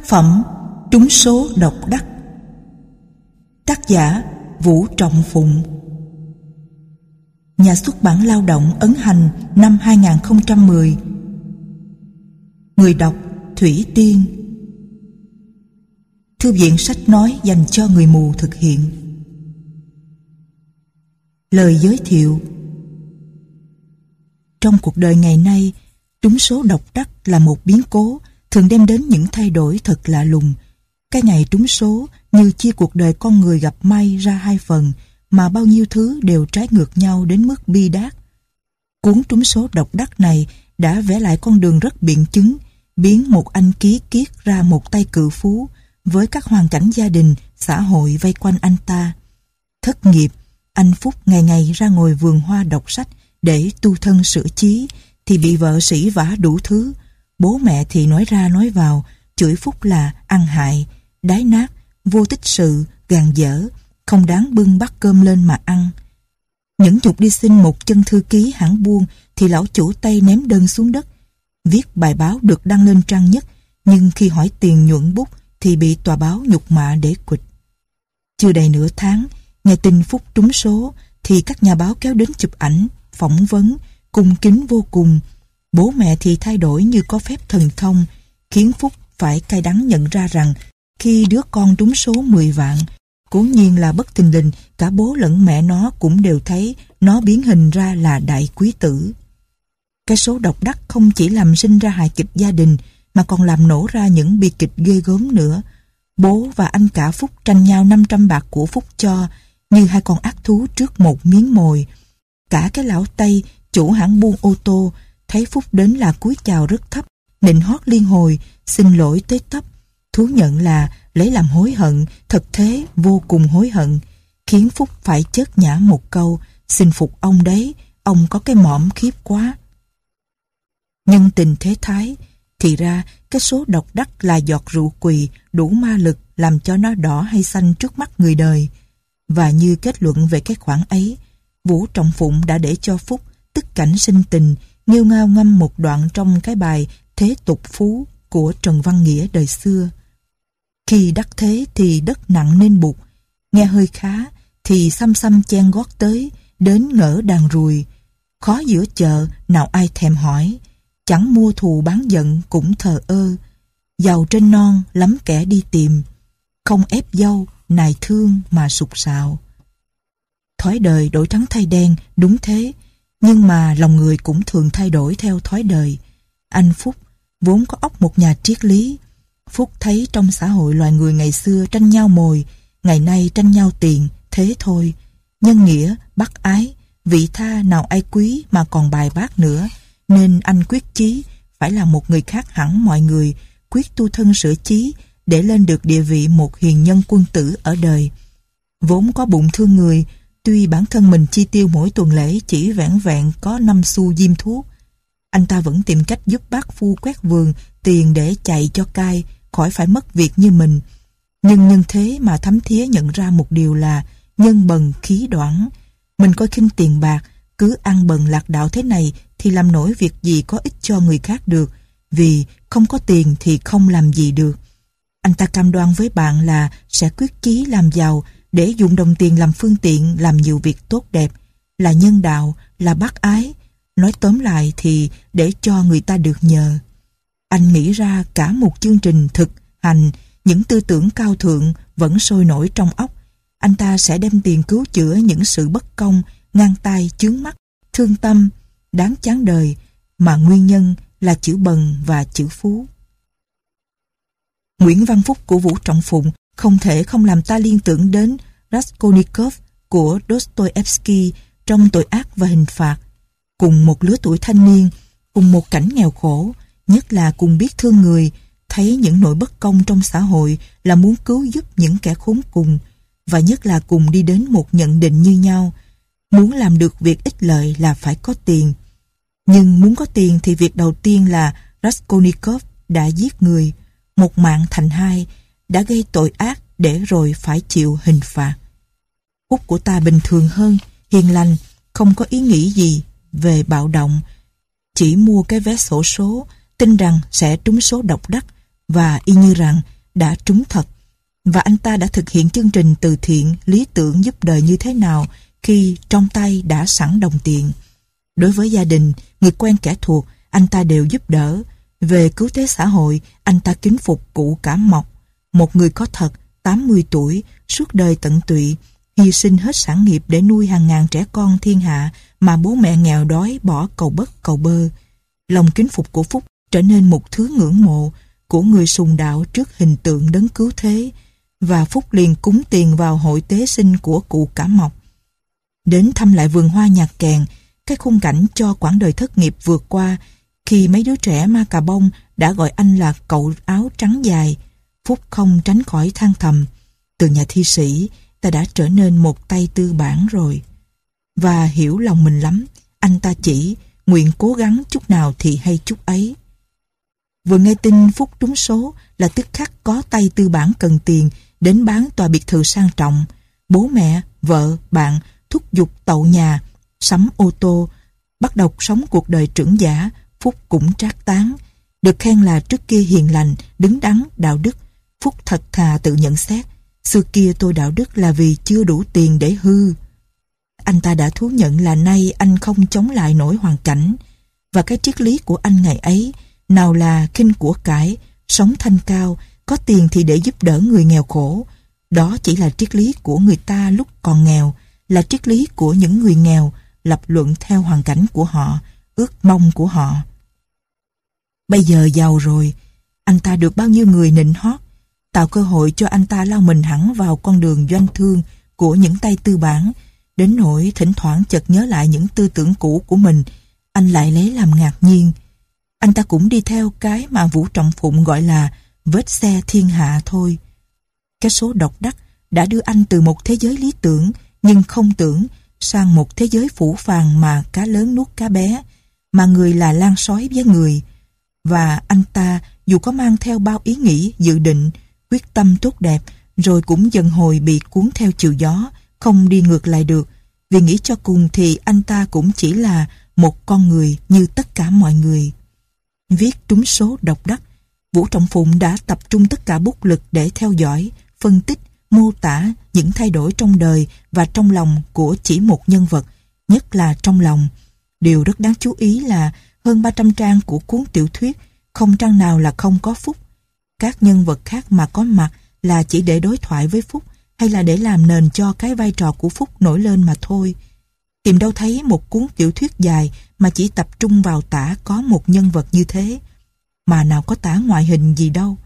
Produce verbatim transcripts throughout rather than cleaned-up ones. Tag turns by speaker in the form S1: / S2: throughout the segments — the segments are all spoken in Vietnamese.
S1: phẩm Trúng số độc đắc. Tác giả Vũ Trọng Phụng. Nhà xuất bản Lao động ấn hành năm hai nghìn không trăm mười. Người đọc Thủy Tiên. Thư viện sách nói dành cho người mù thực hiện. Lời giới thiệu. Trong cuộc đời ngày nay, trúng số độc đắc là một biến cố thường đem đến những thay đổi thật lạ lùng. Cái ngày trúng số như chia cuộc đời con người gặp may ra hai phần, mà bao nhiêu thứ đều trái ngược nhau đến mức bi đát. Cuốn trúng số độc đắc này đã vẽ lại con đường rất biện chứng, biến một anh ký kiết ra một tay cự phú, với các hoàn cảnh gia đình, xã hội vây quanh anh ta. Thất nghiệp, anh Phúc ngày ngày ra ngồi vườn hoa đọc sách để tu thân sửa chí, thì bị vợ sỉ vả đủ thứ. Bố mẹ thì nói ra nói vào, chửi Phúc là ăn hại, đái nát, vô tích sự, gàn dở, không đáng bưng bát cơm lên mà ăn. Những chục đi xin một chân thư ký hãng buôn thì lão chủ tay ném đơn xuống đất. Viết bài báo được đăng lên trang nhất, nhưng khi hỏi tiền nhuận bút thì bị tòa báo nhục mạ để quỵt. Chưa đầy nửa tháng, nghe tin Phúc trúng số thì các nhà báo kéo đến chụp ảnh, phỏng vấn, cung kính vô cùng. Bố mẹ thì thay đổi như có phép thần thông, khiến Phúc phải cay đắng nhận ra rằng khi đứa con trúng số mười vạn, cố nhiên là bất thình lình, cả bố lẫn mẹ nó cũng đều thấy nó biến hình ra là đại quý tử. Cái số độc đắc không chỉ làm sinh ra hài kịch gia đình, mà còn làm nổ ra những bi kịch ghê gớm nữa. Bố và anh cả Phúc tranh nhau năm trăm bạc của Phúc cho, như hai con ác thú trước một miếng mồi. Cả cái lão Tây, chủ hãng buôn ô tô, thấy Phúc đến là cúi chào rất thấp, nịnh hót liên hồi, xin lỗi tới tấp, thú nhận là lấy làm hối hận, thật thế vô cùng hối hận, khiến Phúc phải chớt nhả một câu, xin phục ông đấy, ông có cái mõm khiếp quá. Nhân tình thế thái, thì ra cái số độc đắc là giọt rượu quỳ đủ ma lực làm cho nó đỏ hay xanh trước mắt người đời. Và như kết luận về cái khoản ấy, Vũ Trọng Phụng đã để cho Phúc tức cảnh sinh tình, nghêu ngao ngâm một đoạn trong cái bài Thế Tục Phú của Trần Văn Nghĩa đời xưa. Khi đắc thế thì đất nặng nên bụt, nghe hơi khá thì xăm xăm chen gót tới, đến ngỡ đàn ruồi. Khó giữa chợ nào ai thèm hỏi, chẳng mua thù bán giận cũng thờ ơ. Giàu trên non lắm kẻ đi tìm, không ép dâu nài thương mà sục sạo. Thói đời đổi trắng thay đen, đúng thế, nhưng mà lòng người cũng thường thay đổi theo thói đời. Anh Phúc vốn có óc một nhà triết lý. Phúc thấy trong xã hội loài người ngày xưa tranh nhau mồi, ngày nay tranh nhau tiền, thế thôi. Nhân nghĩa, bác ái, vị tha nào ai quý mà còn bài bác nữa, nên anh quyết chí phải là một người khác hẳn mọi người, quyết tu thân sửa chí để lên được địa vị một hiền nhân quân tử ở đời. Vốn có bụng thương người, tuy bản thân mình chi tiêu mỗi tuần lễ chỉ vẻn vẹn có năm xu diêm thuốc, anh ta vẫn tìm cách giúp bác phu quét vườn tiền để chạy cho cai, khỏi phải mất việc như mình. Nhưng nhân thế mà thấm thía nhận ra một điều là nhân bần khí đoản. Mình coi khinh tiền bạc, cứ ăn bần lạc đạo thế này thì làm nổi việc gì có ích cho người khác được, vì không có tiền thì không làm gì được. Anh ta cam đoan với bạn là sẽ quyết chí làm giàu để dùng đồng tiền làm phương tiện làm nhiều việc tốt đẹp, là nhân đạo, là bác ái. Nói tóm lại thì để cho người ta được nhờ. Anh nghĩ ra cả một chương trình thực hành, những tư tưởng cao thượng vẫn sôi nổi trong óc. Anh ta sẽ đem tiền cứu chữa những sự bất công, ngang tai, chướng mắt, thương tâm, đáng chán đời, mà nguyên nhân là chữ bần và chữ phú. Nguyễn Văn Phúc của Vũ Trọng Phụng không thể không làm ta liên tưởng đến Raskolnikov của Dostoevsky trong Tội ác và hình phạt. Cùng một lứa tuổi thanh niên, cùng một cảnh nghèo khổ, nhất là cùng biết thương người, thấy những nỗi bất công trong xã hội là muốn cứu giúp những kẻ khốn cùng, và nhất là cùng đi đến một nhận định như nhau. Muốn làm được việc ích lợi là phải có tiền. Nhưng muốn có tiền thì việc đầu tiên là Raskolnikov đã giết người, một mạng thành hai, đã gây tội ác để rồi phải chịu hình phạt. Phúc của ta bình thường hơn, hiền lành, không có ý nghĩ gì về bạo động, chỉ mua cái vé xổ số, tin rằng sẽ trúng số độc đắc, và y như rằng đã trúng thật, và anh ta đã thực hiện chương trình từ thiện lý tưởng giúp đời như thế nào khi trong tay đã sẵn đồng tiền. Đối với gia đình, người quen kẻ thuộc, anh ta đều giúp đỡ. Về cứu tế xã hội, anh ta kính phục cụ Cảm Mộc, một người có thật, tám mươi tuổi, suốt đời tận tụy, hy sinh hết sản nghiệp để nuôi hàng ngàn trẻ con thiên hạ mà bố mẹ nghèo đói bỏ cầu bất cầu bơ. Lòng kính phục của Phúc trở nên một thứ ngưỡng mộ của người sùng đạo trước hình tượng đấng cứu thế, và Phúc liền cúng tiền vào hội tế sinh của cụ Cảm Mộc. Đến thăm lại vườn hoa nhạc kèn, cái khung cảnh cho quãng đời thất nghiệp vượt qua khi mấy đứa trẻ Ma Cà Bông đã gọi anh là cậu áo trắng dài. Phúc không tránh khỏi than thầm, từ nhà thi sĩ ta đã trở nên một tay tư bản rồi. Và hiểu lòng mình lắm, anh ta chỉ nguyện cố gắng chút nào thì hay chút ấy. Vừa nghe tin Phúc trúng số là tức khắc có tay tư bản cần tiền đến bán tòa biệt thự sang trọng. Bố mẹ, vợ, bạn thúc giục tậu nhà, sắm ô tô, bắt đầu sống cuộc đời trưởng giả. Phúc cũng trác tán. Được khen là trước kia hiền lành, đứng đắn, đạo đức. Phúc thật thà tự nhận xét, xưa kia tôi đạo đức là vì chưa đủ tiền để hư. Anh ta đã thú nhận là nay anh không chống lại nổi hoàn cảnh, và cái triết lý của anh ngày ấy nào là khinh của cải, sống thanh cao, có tiền thì để giúp đỡ người nghèo khổ. Đó chỉ là triết lý của người ta lúc còn nghèo, là triết lý của những người nghèo, lập luận theo hoàn cảnh của họ, ước mong của họ. Bây giờ giàu rồi, anh ta được bao nhiêu người nịnh hót, tạo cơ hội cho anh ta lao mình hẳn vào con đường doanh thương của những tay tư bản, đến nỗi thỉnh thoảng chợt nhớ lại những tư tưởng cũ của mình, anh lại lấy làm ngạc nhiên. Anh ta cũng đi theo cái mà Vũ Trọng Phụng gọi là vết xe thiên hạ thôi. Cái số độc đắc đã đưa anh từ một thế giới lý tưởng nhưng không tưởng sang một thế giới phũ phàng mà cá lớn nuốt cá bé, mà người là lan sói với người. Và anh ta dù có mang theo bao ý nghĩ, dự định, quyết tâm tốt đẹp, rồi cũng dần hồi bị cuốn theo chiều gió, không đi ngược lại được, vì nghĩ cho cùng thì anh ta cũng chỉ là một con người như tất cả mọi người. Viết trúng số độc đắc, Vũ Trọng Phụng đã tập trung tất cả bút lực để theo dõi, phân tích, mô tả những thay đổi trong đời và trong lòng của chỉ một nhân vật, nhất là trong lòng. Điều rất đáng chú ý là hơn ba trăm trang của cuốn tiểu thuyết, không trang nào là không có Phúc. Các nhân vật khác mà có mặt là chỉ để đối thoại với Phúc, hay là để làm nền cho cái vai trò của Phúc nổi lên mà thôi. Tìm đâu thấy một cuốn tiểu thuyết dài mà chỉ tập trung vào tả có một nhân vật như thế, mà nào có tả ngoại hình gì đâu.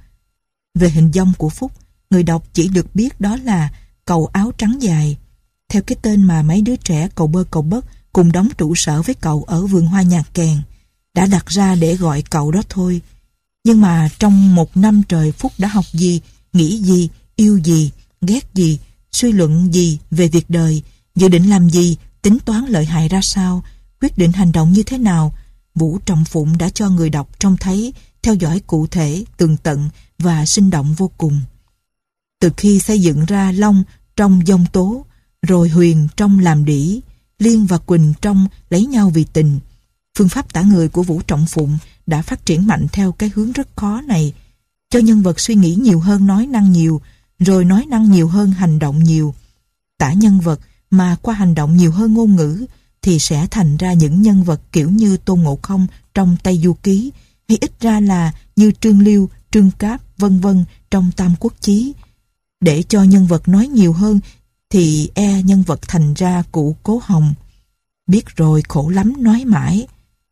S1: Về hình dong của Phúc, người đọc chỉ được biết đó là cậu áo trắng dài, theo cái tên mà mấy đứa trẻ cầu bơ cầu bất cùng đóng trụ sở với cậu ở vườn hoa nhạc kèn đã đặt ra để gọi cậu đó thôi. Nhưng mà trong một năm trời Phúc đã học gì, nghĩ gì, yêu gì, ghét gì, suy luận gì về việc đời, dự định làm gì, tính toán lợi hại ra sao, quyết định hành động như thế nào, Vũ Trọng Phụng đã cho người đọc trông thấy, theo dõi cụ thể, tường tận và sinh động vô cùng. Từ khi xây dựng ra Long trong dông tố, rồi Huyền trong làm đĩ, Liên và Quỳnh trong lấy nhau vì tình, phương pháp tả người của Vũ Trọng Phụng đã phát triển mạnh theo cái hướng rất khó này, cho nhân vật suy nghĩ nhiều hơn nói năng nhiều, rồi nói năng nhiều hơn hành động nhiều. Tả nhân vật mà qua hành động nhiều hơn ngôn ngữ thì sẽ thành ra những nhân vật kiểu như Tôn Ngộ Không trong Tây Du Ký, hay ít ra là như Trương Liêu, Trương Cáp, vân vân trong Tam Quốc Chí. Để cho nhân vật nói nhiều hơn thì e nhân vật thành ra cụ Cố Hồng, biết rồi khổ lắm nói mãi.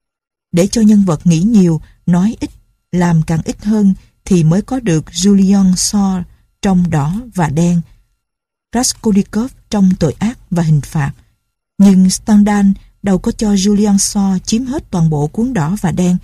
S1: Để cho nhân vật nghĩ nhiều, nói ít, làm càng ít hơn thì mới có được Julian Shaw trong Đỏ và Đen, Raskolnikov trong Tội ác và Hình phạt. Nhưng Stendhal đâu có cho Julian Shaw chiếm hết toàn bộ cuốn Đỏ và Đen,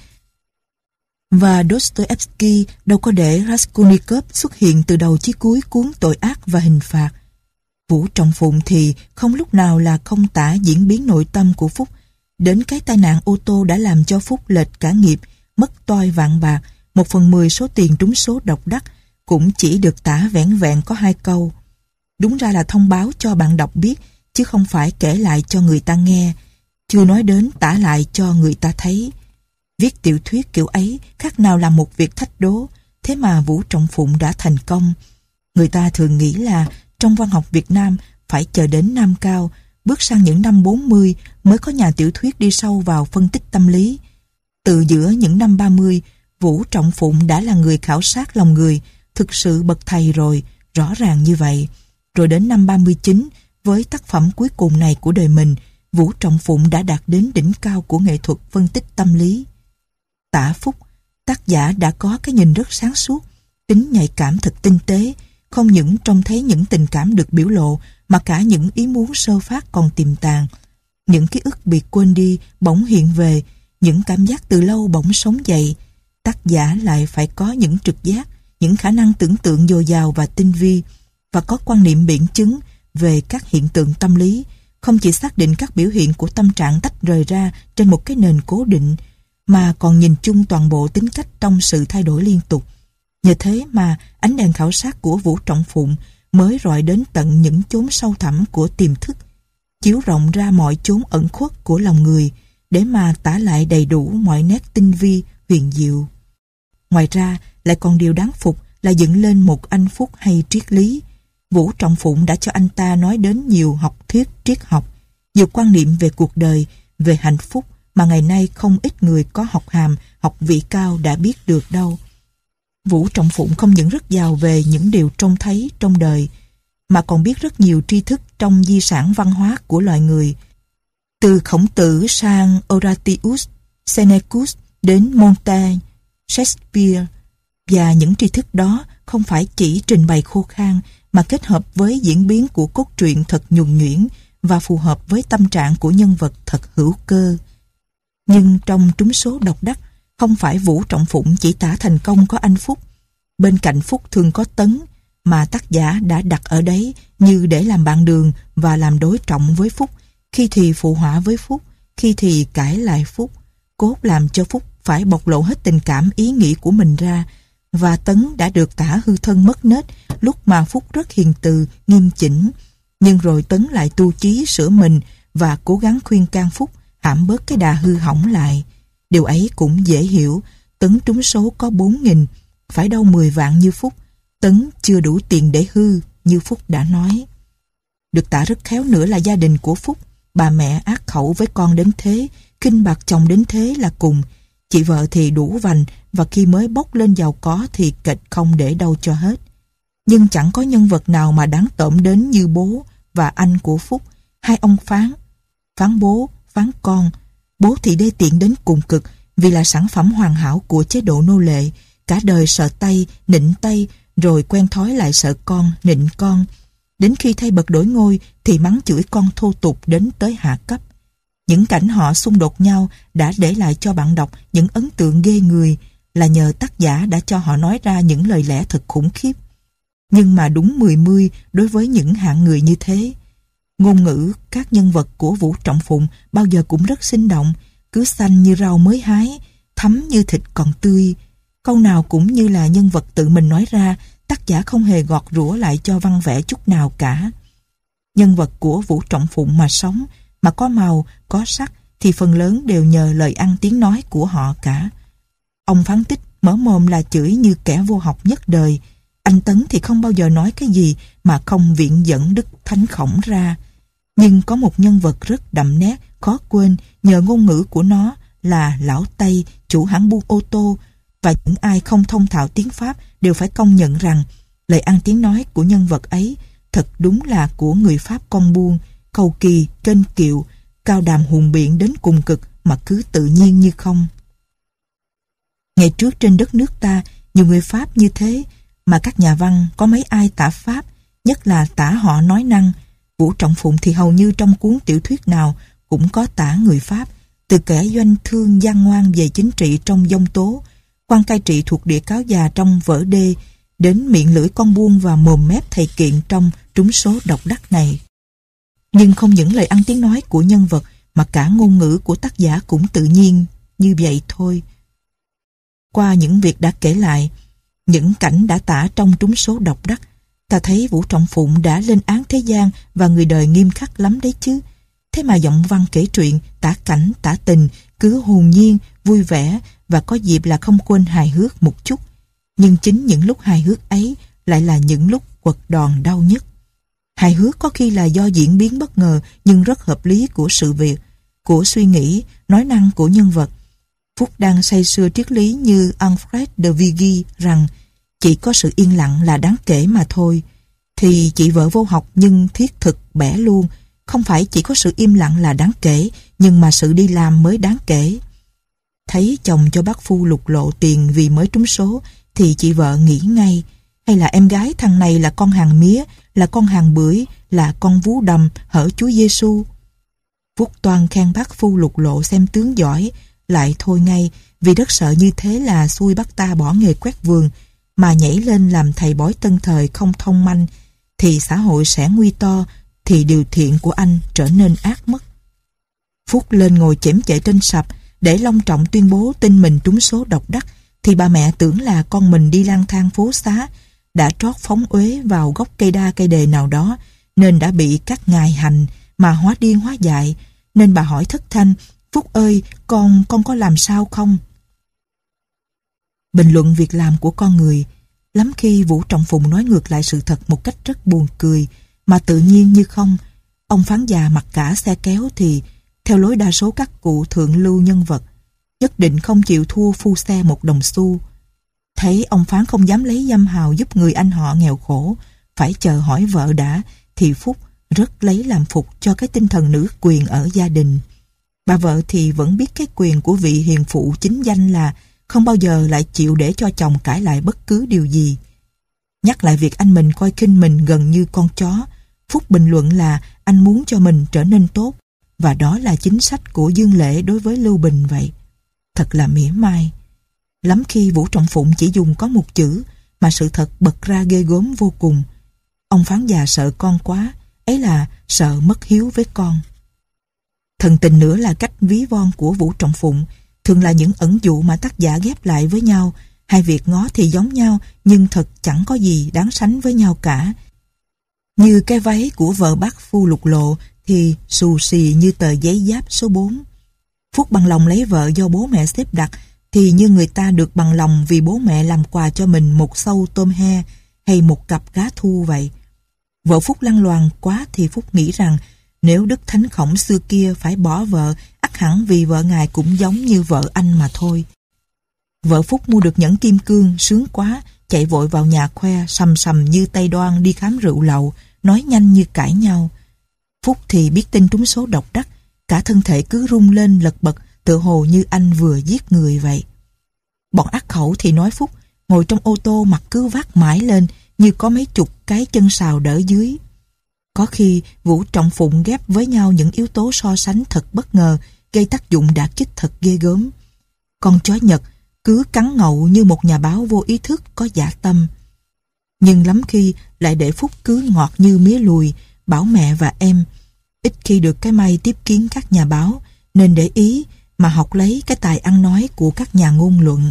S1: và Dostoevsky đâu có để Raskolnikov xuất hiện từ đầu chí cuối cuốn Tội ác và Hình phạt. Vũ Trọng Phụng thì không lúc nào là không tả diễn biến nội tâm của Phúc, đến cái tai nạn ô tô đã làm cho Phúc lệch cả nghiệp, mất toi vạn bạc, một phần mười số tiền trúng số độc đắc cũng chỉ được tả vẻn vẹn có hai câu. Đúng ra là thông báo cho bạn đọc biết, chứ không phải kể lại cho người ta nghe, chưa nói đến tả lại cho người ta thấy. Viết tiểu thuyết kiểu ấy khác nào là một việc thách đố, Thế mà Vũ Trọng Phụng đã thành công. Người ta thường nghĩ là trong văn học Việt Nam phải chờ đến Nam Cao, bước sang những năm bốn mươi mới có nhà tiểu thuyết đi sâu vào phân tích tâm lý. Từ giữa những năm ba mươi, Vũ Trọng Phụng đã là người khảo sát lòng người, thực sự bậc thầy rồi, rõ ràng như vậy. Rồi đến năm ba mươi chín, với tác phẩm cuối cùng này của đời mình, Vũ Trọng Phụng đã đạt đến đỉnh cao của nghệ thuật phân tích tâm lý. Tả Phúc, tác giả đã có cái nhìn rất sáng suốt, tính nhạy cảm thật tinh tế, không những trông thấy những tình cảm được biểu lộ, mà cả những ý muốn sơ phát còn tiềm tàng. Những ký ức bị quên đi bỗng hiện về, những cảm giác từ lâu bỗng sống dậy. Tác giả lại phải có những trực giác, những khả năng tưởng tượng dồi dào và tinh vi, và có quan niệm biện chứng về các hiện tượng tâm lý, không chỉ xác định các biểu hiện của tâm trạng tách rời ra trên một cái nền cố định, mà còn nhìn chung toàn bộ tính cách trong sự thay đổi liên tục. Nhờ thế mà ánh đèn khảo sát của Vũ Trọng Phụng mới rọi đến tận những chốn sâu thẳm của tiềm thức, chiếu rộng ra mọi chốn ẩn khuất của lòng người, để mà tả lại đầy đủ mọi nét tinh vi, huyền diệu. Ngoài ra, lại còn điều đáng phục là dựng lên một anh Phúc hay triết lý. Vũ Trọng Phụng đã cho anh ta nói đến nhiều học thuyết triết học, nhiều quan niệm về cuộc đời, về hạnh phúc mà ngày nay không ít người có học hàm, học vị cao đã biết được đâu. Vũ Trọng Phụng không những rất giàu về những điều trông thấy trong đời, mà còn biết rất nhiều tri thức trong di sản văn hóa của loài người. Từ Khổng Tử sang Horatius, Senecus đến Montaigne, Shakespeare, và những tri thức đó không phải chỉ trình bày khô khan, mà kết hợp với diễn biến của cốt truyện thật nhuần nhuyễn và phù hợp với tâm trạng của nhân vật thật hữu cơ. Nhưng trong trúng số độc đắc, không phải Vũ Trọng Phụng chỉ tả thành công có anh Phúc. Bên cạnh Phúc thường có Tấn, mà tác giả đã đặt ở đấy như để làm bạn đường và làm đối trọng với Phúc, khi thì phụ họa với Phúc, khi thì cãi lại Phúc, cốt làm cho Phúc phải bộc lộ hết tình cảm ý nghĩ của mình ra. Và Tấn đã được tả hư thân mất nết, lúc mà Phúc rất hiền từ, nghiêm chỉnh. Nhưng rồi Tấn lại tu chí sửa mình và cố gắng khuyên can Phúc hãm bớt cái đà hư hỏng lại. Điều ấy cũng dễ hiểu. Tấn trúng số có bốn nghìn, phải đâu mười vạn như Phúc. Tấn chưa đủ tiền để hư, như Phúc đã nói. Được tả rất khéo nữa là gia đình của Phúc. Bà mẹ ác khẩu với con đến thế, khinh bạc chồng đến thế là cùng. Chị vợ thì đủ vành, và khi mới bốc lên giàu có thì kịch không để đâu cho hết. Nhưng chẳng có nhân vật nào mà đáng tởm đến như bố và anh của Phúc. Hai ông Phán, Phán bố, Phán con. Bố thì đê tiện đến cùng cực, vì là sản phẩm hoàn hảo của chế độ nô lệ. Cả đời sợ tay, nịnh tay, rồi quen thói lại sợ con, nịnh con. Đến khi thay bậc đổi ngôi thì mắng chửi con thô tục đến tới hạ cấp. Những cảnh họ xung đột nhau đã để lại cho bạn đọc những ấn tượng ghê người, là nhờ tác giả đã cho họ nói ra những lời lẽ thật khủng khiếp. Nhưng mà đúng mười mươi đối với những hạng người như thế. Ngôn ngữ các nhân vật của Vũ Trọng Phụng bao giờ cũng rất sinh động, cứ xanh như rau mới hái, thấm như thịt còn tươi. Câu nào cũng như là nhân vật tự mình nói ra, tác giả không hề gọt rũa lại cho văn vẽ chút nào cả. Nhân vật của Vũ Trọng Phụng mà sống, mà có màu, có sắc thì phần lớn đều nhờ lời ăn tiếng nói của họ cả. Ông Phán Tích mở mồm là chửi như kẻ vô học nhất đời. Anh Tấn thì không bao giờ nói cái gì mà không viện dẫn Đức Thánh Khổng ra. Nhưng có một nhân vật rất đậm nét, khó quên nhờ ngôn ngữ của nó là Lão Tây, chủ hãng buôn ô tô, và những ai không thông thạo tiếng Pháp đều phải công nhận rằng lời ăn tiếng nói của nhân vật ấy thật đúng là của người Pháp con buôn, cầu kỳ, kênh kiệu, cao đàm hùng biện đến cùng cực mà cứ tự nhiên như không. Ngày trước trên đất nước ta, nhiều người Pháp như thế, mà các nhà văn có mấy ai tả Pháp, nhất là tả họ nói năng. Vũ Trọng Phụng thì hầu như trong cuốn tiểu thuyết nào cũng có tả người Pháp, từ kẻ doanh thương gian ngoan về chính trị trong Dông Tố, quan cai trị thuộc địa cáo già trong Vỡ Đê, đến miệng lưỡi con buôn và mồm mép thầy kiện trong trúng số độc đắc này. Nhưng không những lời ăn tiếng nói của nhân vật, mà cả ngôn ngữ của tác giả cũng tự nhiên như vậy thôi. Qua những việc đã kể lại, những cảnh đã tả trong trúng số độc đắc, ta thấy Vũ Trọng Phụng đã lên án thế gian và người đời nghiêm khắc lắm đấy chứ. Thế mà giọng văn kể truyện, tả cảnh, tả tình cứ hồn nhiên, vui vẻ, và có dịp là không quên hài hước một chút. Nhưng chính những lúc hài hước ấy lại là những lúc quật đòn đau nhất. Hài hước có khi là do diễn biến bất ngờ nhưng rất hợp lý của sự việc, của suy nghĩ, nói năng của nhân vật. Phúc đang say sưa triết lý như Alfred de Vigny rằng chỉ có sự yên lặng là đáng kể mà thôi. Thì chị vợ vô học nhưng thiết thực bẻ luôn. Không phải chỉ có sự im lặng là đáng kể, nhưng mà sự đi làm mới đáng kể. Thấy chồng cho bác Phu lục lộ tiền vì mới trúng số, thì chị vợ nghĩ ngay, hay là em gái thằng này là con hàng mía, là con hàng bưởi, là con vú đầm hở Chúa Giêsu. Phúc toan khen bác Phu lục lộ xem tướng giỏi, lại thôi ngay, vì rất sợ như thế là xui bắt ta bỏ nghề quét vườn, mà nhảy lên làm thầy bói tân thời không thông manh, thì xã hội sẽ nguy to, thì điều thiện của anh trở nên ác mất. Phúc lên ngồi chễm chệ trên sập, để long trọng tuyên bố tin mình trúng số độc đắc, thì bà mẹ tưởng là con mình đi lang thang phố xá, đã trót phóng uế vào gốc cây đa cây đề nào đó, nên đã bị các ngài hành mà hóa điên hóa dại, nên bà hỏi thất thanh: Phúc ơi, con, con có làm sao không? Bình luận việc làm của con người, lắm khi Vũ Trọng Phụng nói ngược lại sự thật một cách rất buồn cười, mà tự nhiên như không. Ông phán già mặc cả xe kéo thì, theo lối đa số các cụ thượng lưu nhân vật, nhất định không chịu thua phu xe một đồng xu. Thấy ông phán không dám lấy dăm hào giúp người anh họ nghèo khổ, phải chờ hỏi vợ đã, thì Phúc rất lấy làm phục cho cái tinh thần nữ quyền ở gia đình. Bà vợ thì vẫn biết cái quyền của vị hiền phụ chính danh là không bao giờ lại chịu để cho chồng cãi lại bất cứ điều gì. Nhắc lại việc anh mình coi khinh mình gần như con chó, Phúc bình luận là anh muốn cho mình trở nên tốt, và đó là chính sách của Dương Lễ đối với Lưu Bình vậy. Thật là mỉa mai. Lắm khi Vũ Trọng Phụng chỉ dùng có một chữ mà sự thật bật ra ghê gớm vô cùng. Ông phán già sợ con quá, ấy là sợ mất hiếu với con. Thần tình nữa là cách ví von của Vũ Trọng Phụng, thường là những ẩn dụ mà tác giả ghép lại với nhau. Hai việc ngó thì giống nhau, nhưng thật chẳng có gì đáng sánh với nhau cả. Như cái váy của vợ bác Phu lục lộ thì xù xì như tờ giấy giáp số bốn. Phúc bằng lòng lấy vợ do bố mẹ xếp đặt, thì như người ta được bằng lòng vì bố mẹ làm quà cho mình một sâu tôm he hay một cặp cá thu vậy. Vợ Phúc lăng loàn quá thì Phúc nghĩ rằng nếu Đức Thánh Khổng xưa kia phải bỏ vợ, ắt hẳn vì vợ ngài cũng giống như vợ anh mà thôi. Vợ Phúc mua được nhẫn kim cương, sướng quá, chạy vội vào nhà khoe, sầm sầm như tay đoan đi khám rượu lậu, nói nhanh như cãi nhau. Phúc thì biết tin trúng số độc đắc, cả thân thể cứ rung lên lật bật, tựa hồ như anh vừa giết người vậy. Bọn ác khẩu thì nói Phúc ngồi trong ô tô mặt cứ vác mãi lên, như có mấy chục cái chân sào đỡ dưới. Có khi Vũ Trọng Phụng ghép với nhau những yếu tố so sánh thật bất ngờ, gây tác dụng đả kích thật ghê gớm. Con chó Nhật cứ cắn ngậu như một nhà báo vô ý thức có dã tâm. Nhưng lắm khi lại để Phúc cứ ngọt như mía lùi, bảo mẹ và em. Ít khi được cái may tiếp kiến các nhà báo, nên để ý mà học lấy cái tài ăn nói của các nhà ngôn luận.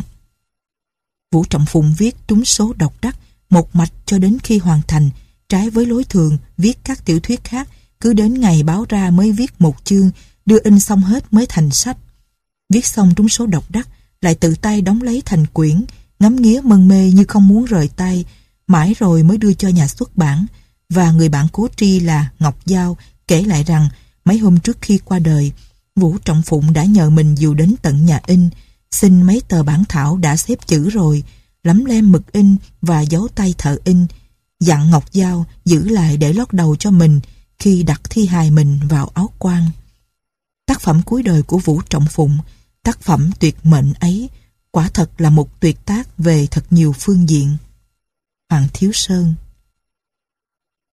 S1: Vũ Trọng Phụng viết trúng số độc đắc một mạch cho đến khi hoàn thành, trái với lối thường viết các tiểu thuyết khác, cứ đến ngày báo ra mới viết một chương, đưa in xong hết mới thành sách. Viết xong trúng số độc đắc, lại tự tay đóng lấy thành quyển, ngắm nghía mân mê như không muốn rời tay, mãi rồi mới đưa cho nhà xuất bản. Và người bạn cố tri là Ngọc Giao kể lại rằng mấy hôm trước khi qua đời, Vũ Trọng Phụng đã nhờ mình dìu đến tận nhà in, xin mấy tờ bản thảo đã xếp chữ rồi, lấm lem mực in và dấu tay thợ in, dặn Ngọc Giao giữ lại để lót đầu cho mình khi đặt thi hài mình vào áo quan. Tác phẩm cuối đời của Vũ Trọng Phụng, tác phẩm tuyệt mệnh ấy, quả thật là một tuyệt tác về thật nhiều phương diện. Hoàng Thiếu Sơn.